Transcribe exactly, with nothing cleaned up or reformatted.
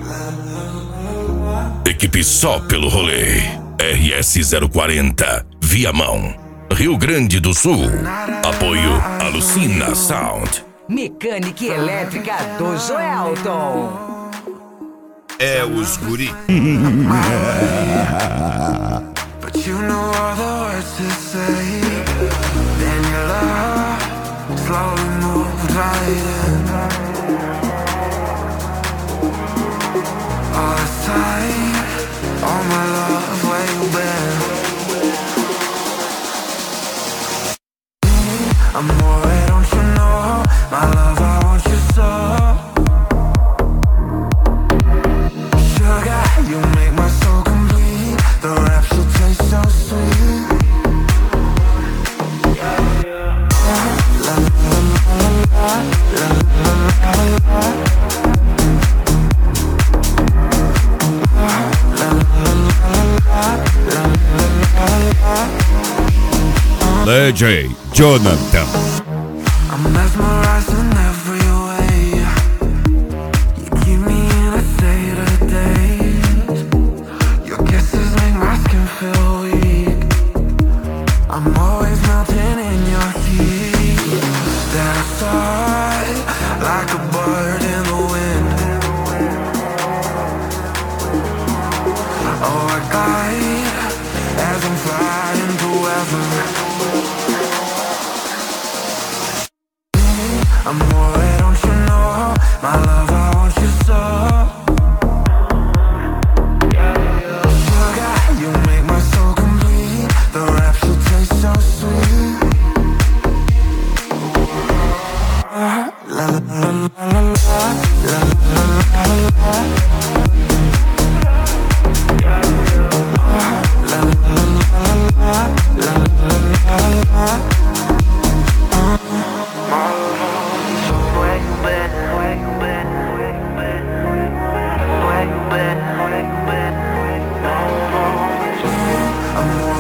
Equipe só pelo rolê. R S zero quarenta, Viamão, Rio Grande do Sul. Apoio Alucina Sound. Mecânica e elétrica do Joelton. É os guri. But you know all the words to say. Then your love slowly moved right in. All this time, all my love, where you been? Amore, don't you know my love, I want you so. Sugar, you make my soul complete. The rapture tastes so sweet. La la la la la la la. D J Jonathan. I'm mesmerized in every way. You keep me in a state of daze. Your kisses make my skin feel weak. I'm always melting in your heat. That's hard, like a bird in the wind. Oh, I glide as I'm flying through heaven. Amore, don't you know my love, I want you so. Sugar, you make my soul complete. The rapture tastes so sweet. La la la la la la la la la. La la la la la la la. Where you been? Where you been? Where you been? Where you been? Where you been? I'm